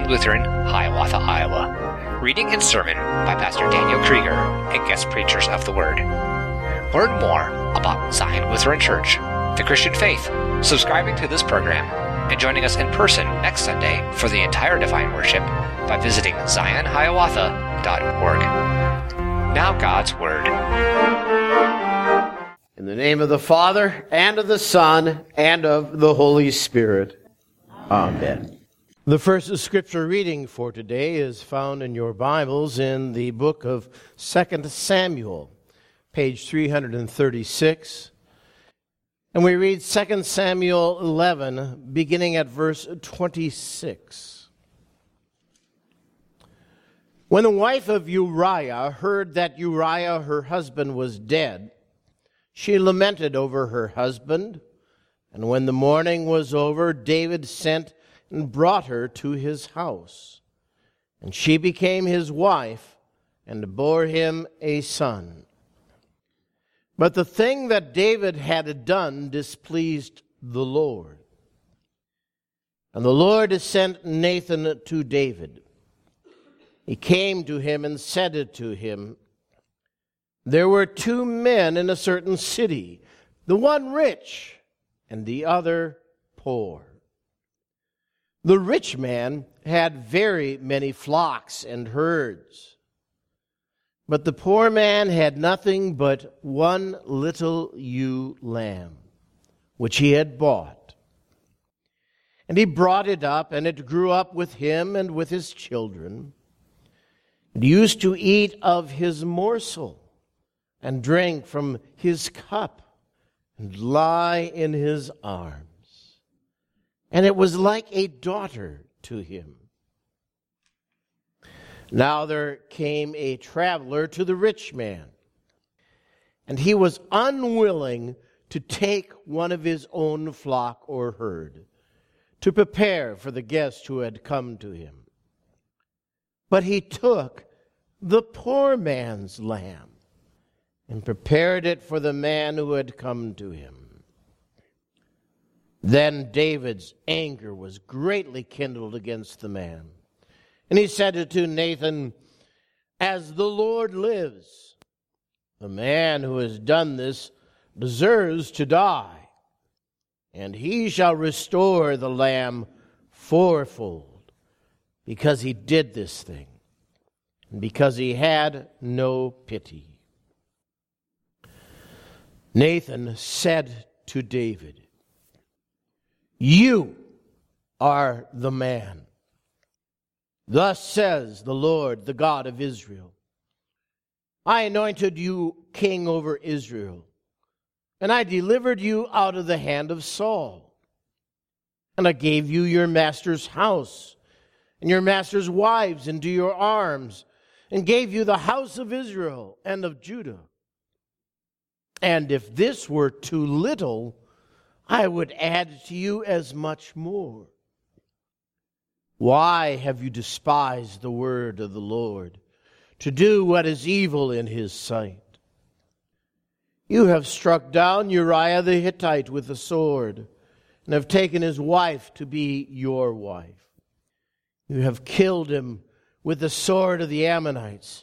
Zion Lutheran, Hiawatha, Iowa. Reading and sermon by Pastor Daniel Krieger and guest preachers of the Word. Learn more about Zion Lutheran Church, the Christian faith, subscribing to this program, and joining us in person next Sunday for the entire Divine Worship by visiting zionhiawatha.org. Now God's Word. In the name of the Father, and of the Son, and of the Holy Spirit. Amen. The first scripture reading for today is found in your Bibles in the book of 2 Samuel, page 336. And we read 2 Samuel 11, beginning at verse 26. When the wife of Uriah heard that Uriah, her husband, was dead, she lamented over her husband, and when the mourning was over, David sent and brought her to his house. And she became his wife and bore him a son. But the thing that David had done displeased the Lord. And the Lord sent Nathan to David. He came to him and said to him, "There were two men in a certain city, the one rich and the other poor. The rich man had very many flocks and herds, but the poor man had nothing but one little ewe lamb, which he had bought. And he brought it up, and it grew up with him and with his children, and used to eat of his morsel, and drank from his cup, and lie in his arms. And it was like a daughter to him. Now there came a traveler to the rich man, and he was unwilling to take one of his own flock or herd, to prepare for the guest who had come to him. But he took the poor man's lamb, and prepared it for the man who had come to him. Then David's anger was greatly kindled against the man. And he said to Nathan, "As the Lord lives, the man who has done this deserves to die, and he shall restore the lamb fourfold, because he did this thing, and because he had no pity." Nathan said to David, "You are the man. Thus says the Lord, the God of Israel, I anointed you king over Israel, and I delivered you out of the hand of Saul. And I gave you your master's house and your master's wives into your arms, and gave you the house of Israel and of Judah. And if this were too little, I would add to you as much more. Why have you despised the word of the Lord, to do what is evil in his sight? You have struck down Uriah the Hittite with a sword, and have taken his wife to be your wife. You have killed him with the sword of the Ammonites.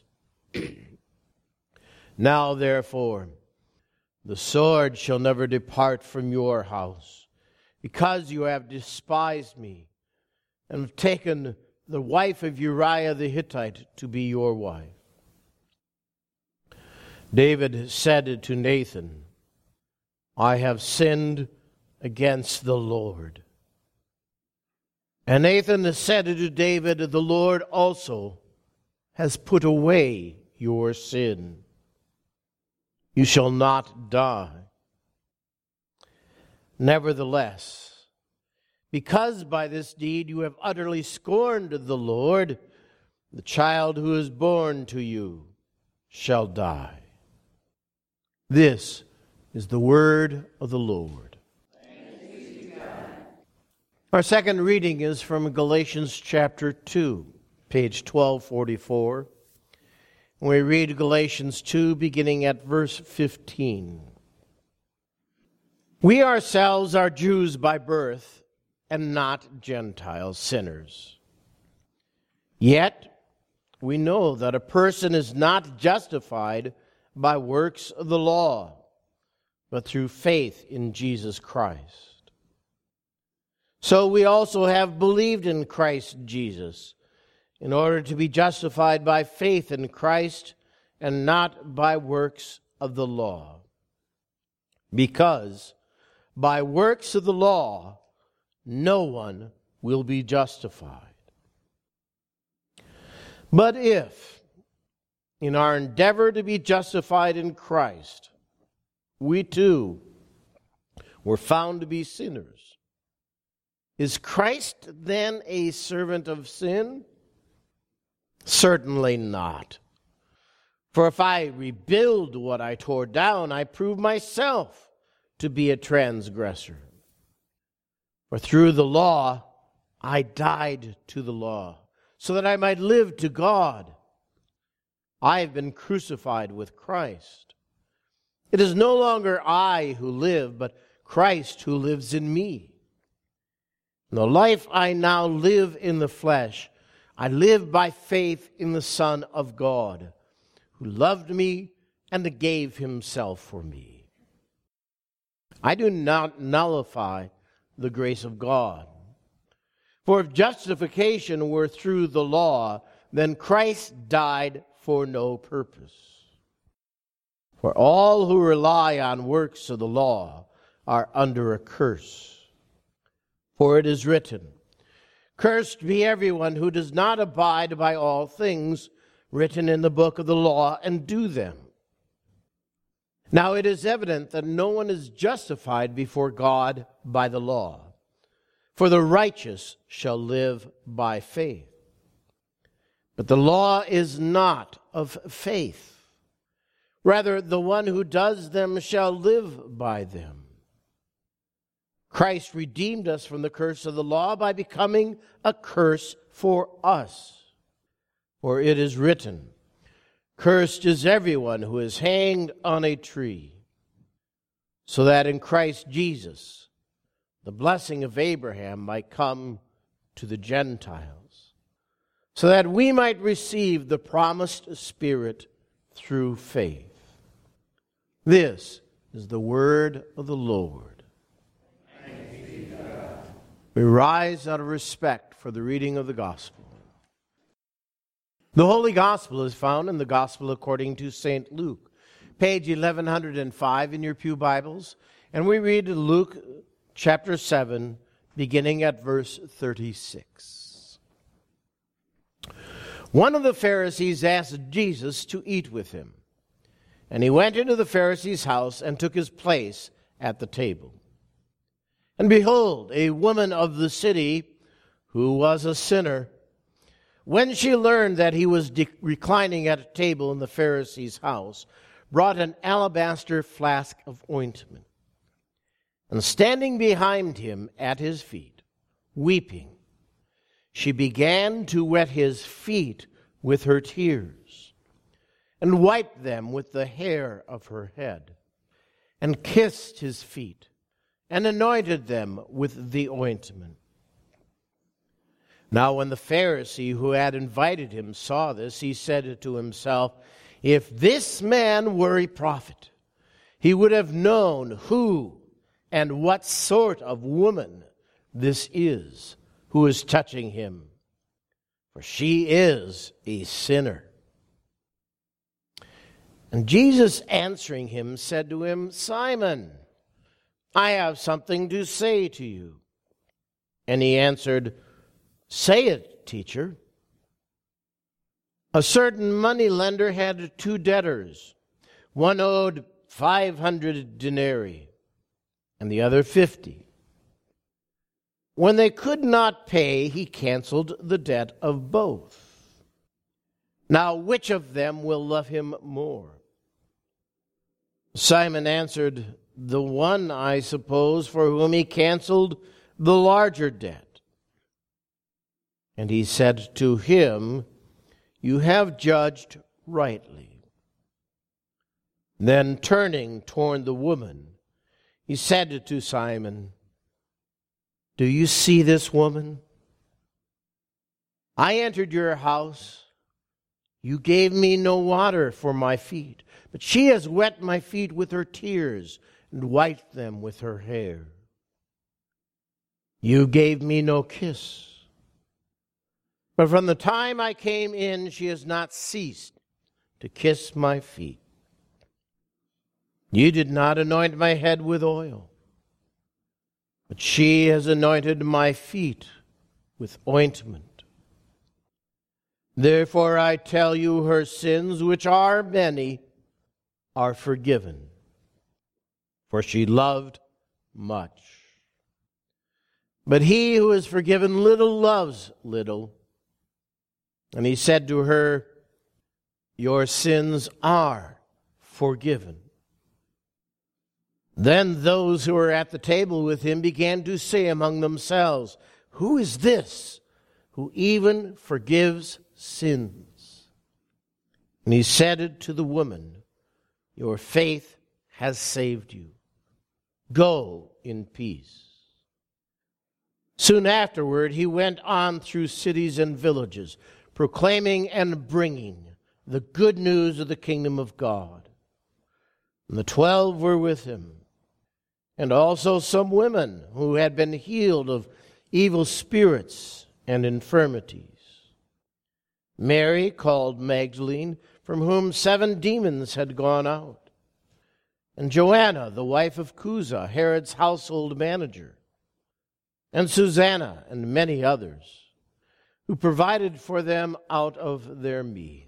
Now, therefore, the sword shall never depart from your house, because you have despised me, and have taken the wife of Uriah the Hittite to be your wife." David said to Nathan, "I have sinned against the Lord." And Nathan said to David, "The Lord also has put away your sin. You shall not die. Nevertheless, because by this deed you have utterly scorned the Lord, the child who is born to you shall die." This is the word of the Lord. Thanks be to God. Our second reading is from Galatians chapter 2, page 1244. We read Galatians 2, beginning at verse 15. "We ourselves are Jews by birth, and not Gentile sinners. Yet we know that a person is not justified by works of the law, but through faith in Jesus Christ. So we also have believed in Christ Jesus, in order to be justified by faith in Christ and not by works of the law. Because by works of the law, no one will be justified. But if, in our endeavor to be justified in Christ, we too were found to be sinners, is Christ then a servant of sin? Certainly not. For if I rebuild what I tore down, I prove myself to be a transgressor. For through the law, I died to the law, so that I might live to God. I have been crucified with Christ. It is no longer I who live, but Christ who lives in me. In the life I now live in the flesh, I live by faith in the Son of God, who loved me and gave himself for me. I do not nullify the grace of God. For if justification were through the law, then Christ died for no purpose. For all who rely on works of the law are under a curse. For it is written, "Cursed be everyone who does not abide by all things written in the book of the law and do them." Now it is evident that no one is justified before God by the law, for the righteous shall live by faith. But the law is not of faith. Rather, the one who does them shall live by them. Christ redeemed us from the curse of the law by becoming a curse for us. For it is written, "Cursed is everyone who is hanged on a tree," so that in Christ Jesus the blessing of Abraham might come to the Gentiles, so that we might receive the promised Spirit through faith. This is the word of the Lord. We rise out of respect for the reading of the gospel. The Holy Gospel is found in the Gospel according to St. Luke, page 1105 in your pew Bibles, and we read Luke chapter 7, beginning at verse 36. One of the Pharisees asked Jesus to eat with him, and he went into the Pharisee's house and took his place at the table. And behold, a woman of the city, who was a sinner, when she learned that he was reclining at a table in the Pharisee's house, brought an alabaster flask of ointment. And standing behind him at his feet, weeping, she began to wet his feet with her tears, and wiped them with the hair of her head, and kissed his feet, and anointed them with the ointment. Now when the Pharisee who had invited him saw this, he said to himself, "If this man were a prophet, he would have known who and what sort of woman this is who is touching him, for she is a sinner." And Jesus answering him said to him, "Simon, I have something to say to you." And he answered, "Say it, teacher." A certain moneylender had 2 debtors. One owed 500 denarii, and the other 50. When they could not pay, he canceled the debt of both. Now, which of them will love him more? Simon answered, "The one, I suppose, for whom he canceled the larger debt." And he said to him, "You have judged rightly." Then turning toward the woman, he said to Simon, "Do you see this woman? I entered your house. You gave me no water for my feet, but she has wet my feet with her tears and wiped them with her hair. You gave me no kiss, but from the time I came in, she has not ceased to kiss my feet. You did not anoint my head with oil, but she has anointed my feet with ointment. Therefore I tell you, her sins, which are many, are forgiven, for she loved much. But he who is forgiven little loves little. And he said to her, your sins are forgiven. Then those who were at the table with him began to say among themselves, who is this who even forgives sins? And he said to the woman, your faith has saved you. Go in peace. Soon afterward, he went on through cities and villages, proclaiming and bringing the good news of the kingdom of God. And the 12 were with him, and also some women who had been healed of evil spirits and infirmities. Mary, called Magdalene, from whom 7 demons had gone out, and Joanna, the wife of Chuza, Herod's household manager, and Susanna, and many others, who provided for them out of their means.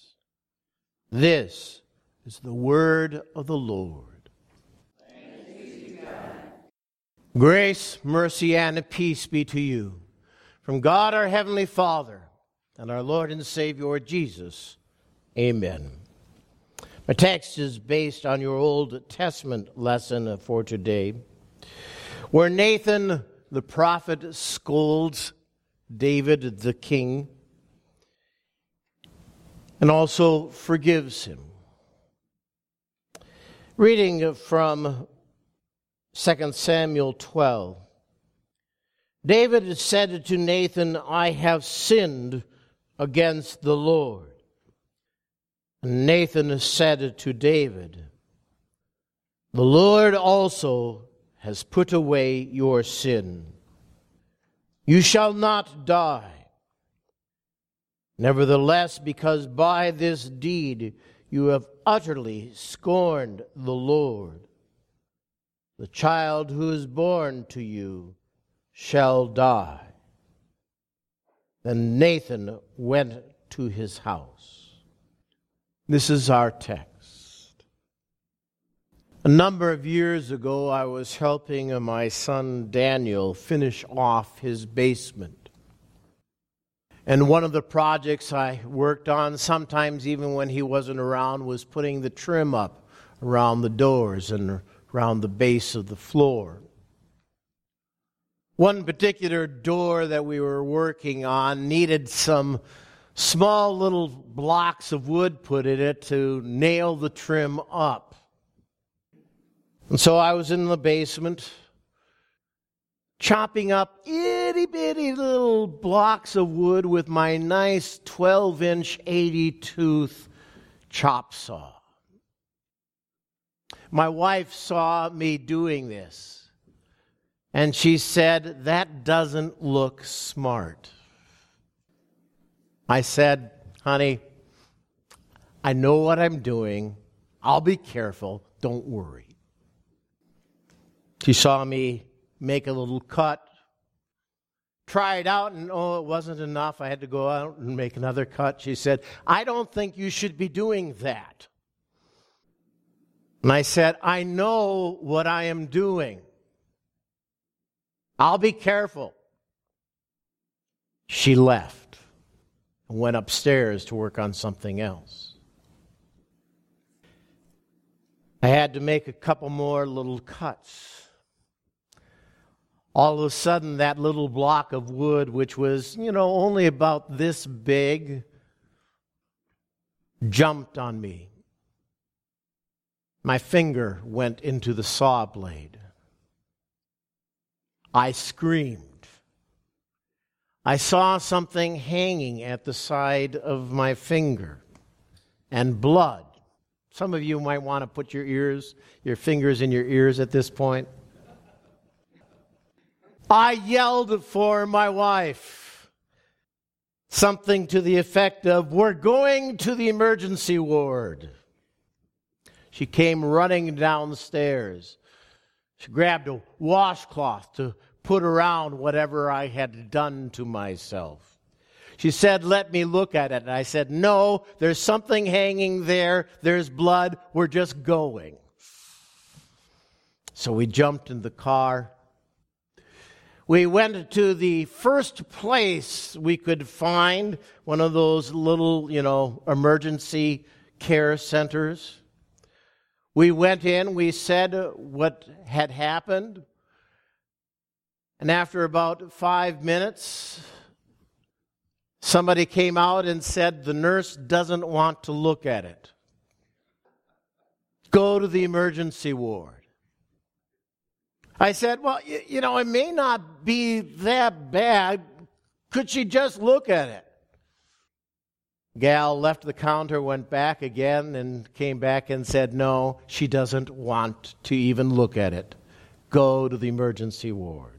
This is the word of the Lord. Thanks be to God. Grace, mercy, and peace be to you from God our Heavenly Father and our Lord and Savior Jesus. Amen. My text is based on your Old Testament lesson for today, where Nathan the prophet scolds David the king and also forgives him. Reading from 2 Samuel 12. David said to Nathan, I have sinned against the Lord. And Nathan said to David, the Lord also has put away your sin. You shall not die. Nevertheless, because by this deed you have utterly scorned the Lord, the child who is born to you shall die. Then Nathan went to his house. This is our text. A number of years ago, I was helping my son Daniel finish off his basement. And one of the projects I worked on, sometimes even when he wasn't around, was putting the trim up around the doors and around the base of the floor. One particular door that we were working on needed some small little blocks of wood put in it to nail the trim up. And so I was in the basement chopping up itty-bitty little blocks of wood with my nice 12-inch 80-tooth chop saw. My wife saw me doing this, and she said, that doesn't look smart. I said, honey, I know what I'm doing. I'll be careful. Don't worry. She saw me make a little cut, try it out, and it wasn't enough. I had to go out and make another cut. She said, I don't think you should be doing that. And I said, I know what I am doing. I'll be careful. She left and went upstairs to work on something else. I had to make a couple more little cuts. All of a sudden, that little block of wood, which was, only about this big, jumped on me. My finger went into the saw blade. I screamed. I saw something hanging at the side of my finger and blood. Some of you might want to put your fingers in your ears at this point. I yelled for my wife. Something to the effect of, "We're going to the emergency ward." She came running downstairs. She grabbed a washcloth to put around whatever I had done to myself. She said, "Let me look at it." And I said, "No, there's something hanging there. There's blood. We're just going." So we jumped in the car. We went to the first place we could find, one of those little, emergency care centers. We went in, we said what had happened, and after about 5 minutes, somebody came out and said, "The nurse doesn't want to look at it. Go to the emergency ward." I said, "Well, it may not be that bad. Could she just look at it?" Gal left the counter, went back again, and came back and said, "No, she doesn't want to even look at it. Go to the emergency ward."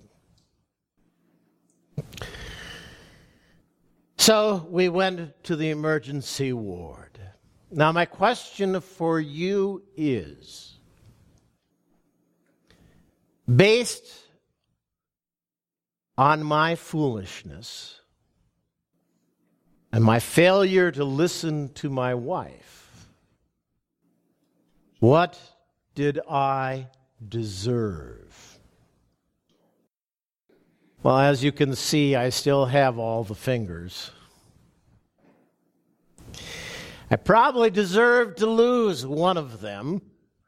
So we went to the emergency ward. Now, my question for you is, based on my foolishness and my failure to listen to my wife, what did I deserve? Well, as you can see, I still have all the fingers. I probably deserved to lose one of them.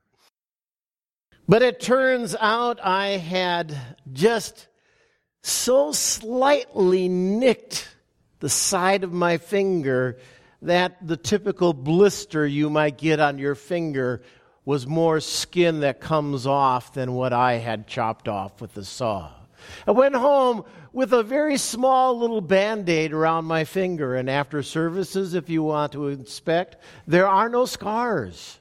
But it turns out I had just so slightly nicked the side of my finger that the typical blister you might get on your finger was more skin that comes off than what I had chopped off with the saw. I went home with a very small little Band-Aid around my finger, and after services, if you want to inspect, there are no scars.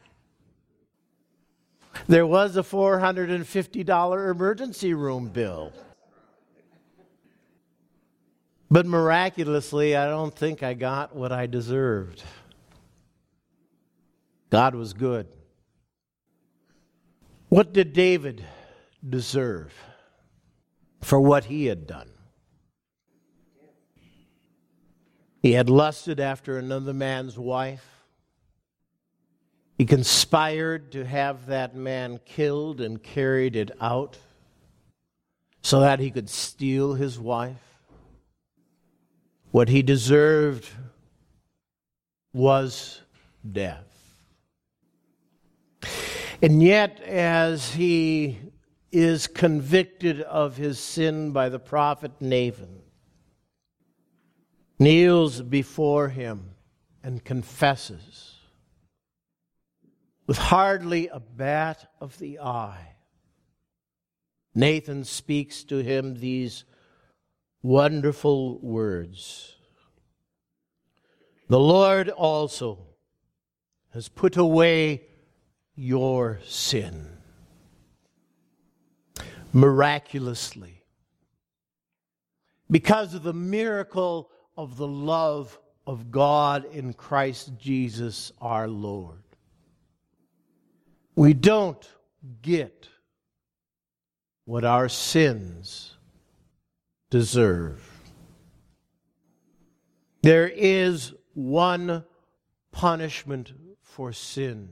There was a $450 emergency room bill. But miraculously, I don't think I got what I deserved. God was good. What did David deserve for what he had done? He had lusted after another man's wife. He conspired to have that man killed and carried it out so that he could steal his wife. What he deserved was death. And yet, as he is convicted of his sin by the prophet Nathan, kneels before him and confesses, with hardly a bat of the eye, Nathan speaks to him these wonderful words. "The Lord also has put away your sin." Miraculously, because of the miracle of the love of God in Christ Jesus our Lord. We don't get what our sins deserve. There is one punishment for sin.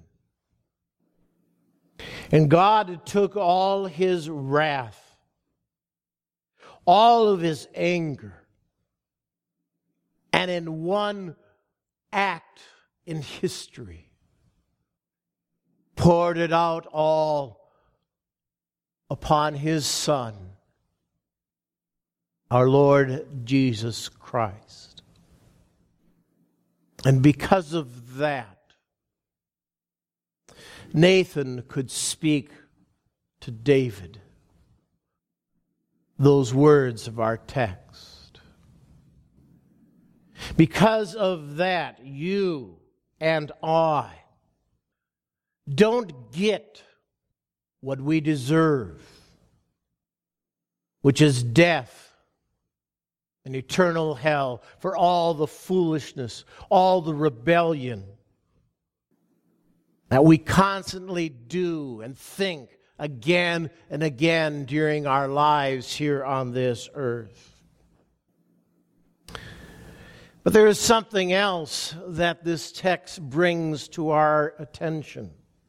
And God took all his wrath, all of his anger, and in one act in history, poured it out all upon his Son, our Lord Jesus Christ. And because of that, Nathan could speak to David those words of our text. Because of that, you and I don't get what we deserve, which is death and eternal hell for all the foolishness, all the rebellion that we constantly do and think again and again during our lives here on this earth. But there is something else that this text brings to our attention.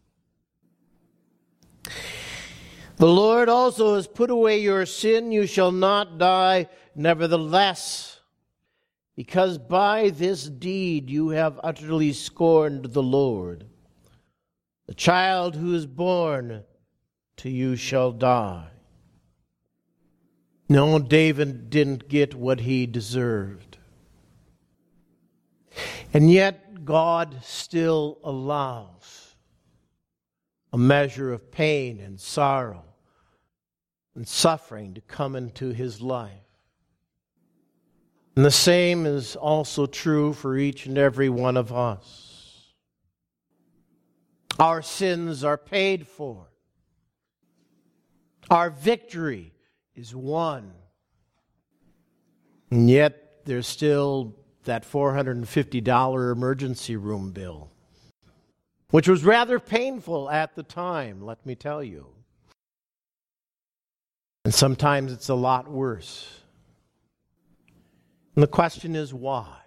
The Lord also has put away your sin, you shall not die. Nevertheless, because by this deed you have utterly scorned the Lord, the child who is born to you shall die. No, David didn't get what he deserved. And yet God still allows a measure of pain and sorrow and suffering to come into his life. And the same is also true for each and every one of us. Our sins are paid for. Our victory is won. And yet there's still that $450 emergency room bill, which was rather painful at the time, let me tell you. And sometimes it's a lot worse. And the question is why?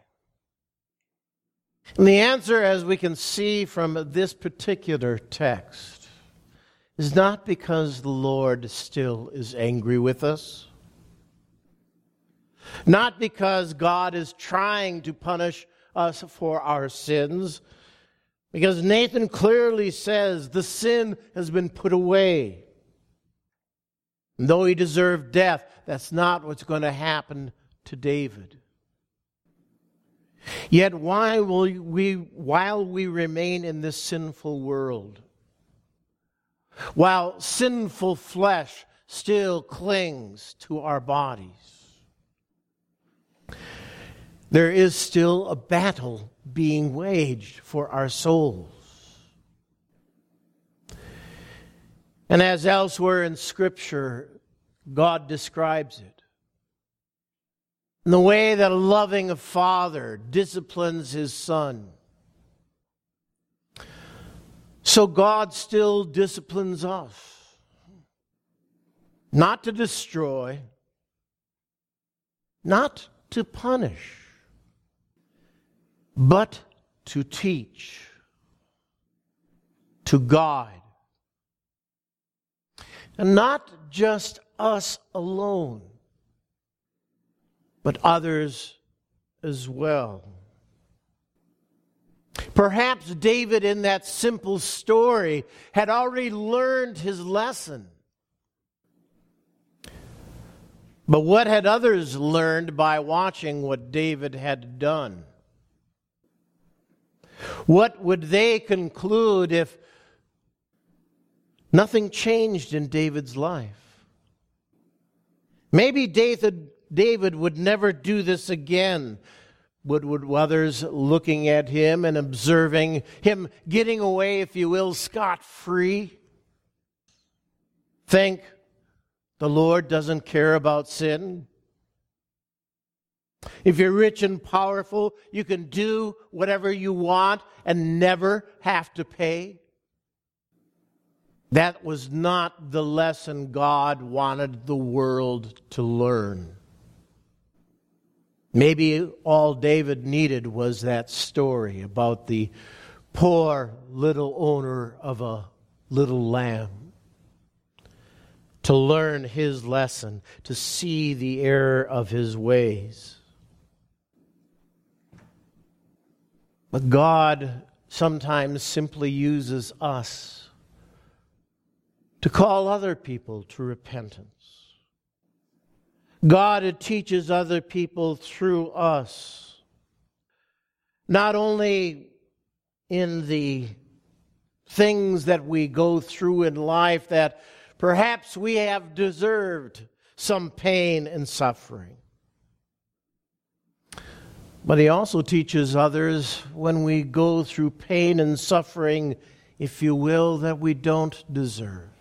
And the answer, as we can see from this particular text, is not because the Lord still is angry with us. Not because God is trying to punish us for our sins, because Nathan clearly says the sin has been put away. And though he deserved death, that's not what's going to happen to David. Yet while we remain in this sinful world, while sinful flesh still clings to our bodies, there is still a battle being waged for our souls. And as elsewhere in Scripture, God describes it in the way that a loving father disciplines his son. So God still disciplines us, not to destroy, not to punish, but to teach, to guide. And not just us alone, but others as well. Perhaps David, in that simple story, had already learned his lesson. But what had others learned by watching what David had done? What would they conclude if nothing changed in David's life? Maybe David would never do this again. Would others looking at him and observing him getting away, if you will, scot-free, think the Lord doesn't care about sin? If you're rich and powerful, you can do whatever you want and never have to pay. That was not the lesson God wanted the world to learn. Maybe all David needed was that story about the poor little owner of a little lamb to learn his lesson, to see the error of his ways. But God sometimes simply uses us to call other people to repentance. God teaches other people through us, not only in the things that we go through in life that perhaps we have deserved some pain and suffering, But he also teaches others when we go through pain and suffering, if you will, that we don't deserve.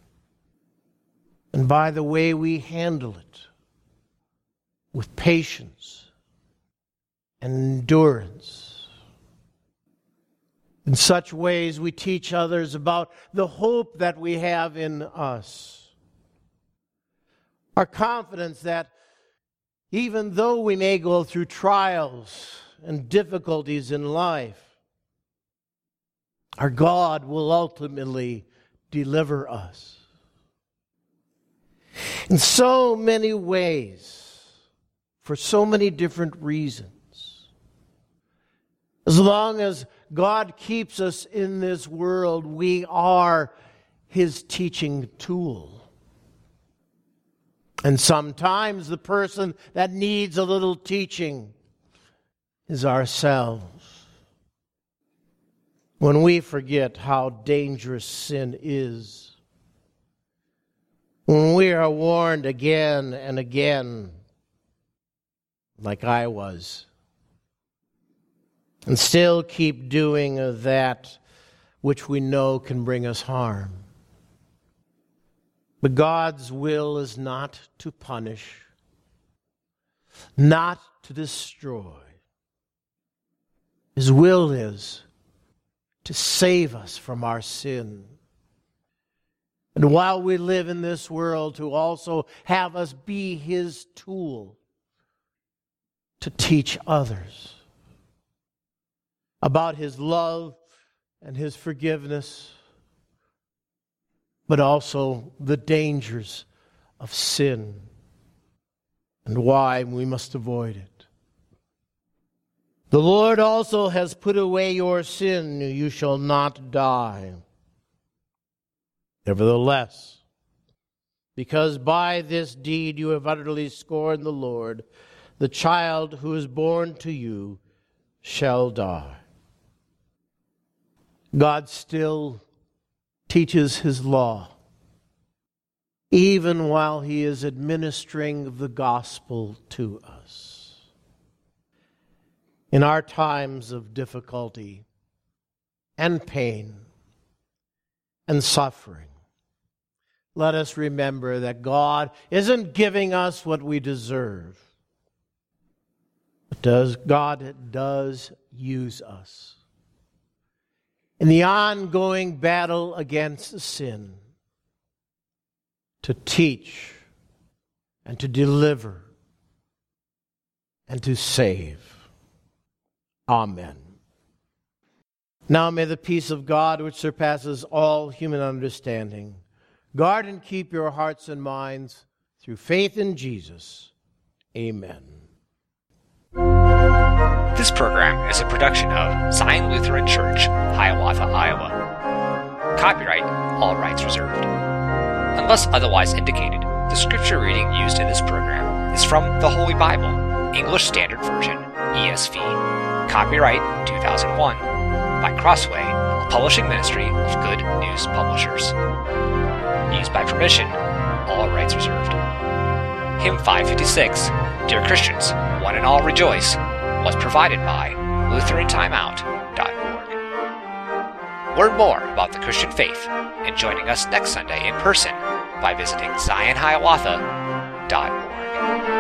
And by the way we handle it, with patience and endurance. In such ways we teach others about the hope that we have in us. Our confidence that even though we may go through trials and difficulties in life, our God will ultimately deliver us. In so many ways, for so many different reasons. As long as God keeps us in this world, we are His teaching tool. And sometimes the person that needs a little teaching is ourselves. When we forget how dangerous sin is, when we are warned again and again, like I was, and still keep doing that which we know can bring us harm. But God's will is not to punish, not to destroy. His will is to save us from our sin. And while we live in this world, to also have us be His tool to teach others about His love and His forgiveness, but also the dangers of sin and why we must avoid it. The Lord also has put away your sin, you shall not die. Nevertheless, because by this deed you have utterly scorned the Lord, the child who is born to you shall die. God still teaches His law, even while He is administering the gospel to us. In our times of difficulty and pain and suffering, let us remember that God isn't giving us what we deserve. God does use us in the ongoing battle against sin to teach and to deliver and to save. Amen. Now may the peace of God, which surpasses all human understanding, guard and keep your hearts and minds through faith in Jesus. Amen. This program is a production of Zion Lutheran Church, Hiawatha, Iowa. Copyright, all rights reserved. Unless otherwise indicated, the scripture reading used in this program is from the Holy Bible, English Standard Version, ESV. Copyright 2001 by Crossway, a publishing ministry of Good News Publishers. Used by permission, all rights reserved. Hymn 556, Dear Christians, One and All Rejoice, was provided by LutheranTimeout.org. Learn more about the Christian faith and joining us next Sunday in person by visiting ZionHiawatha.org.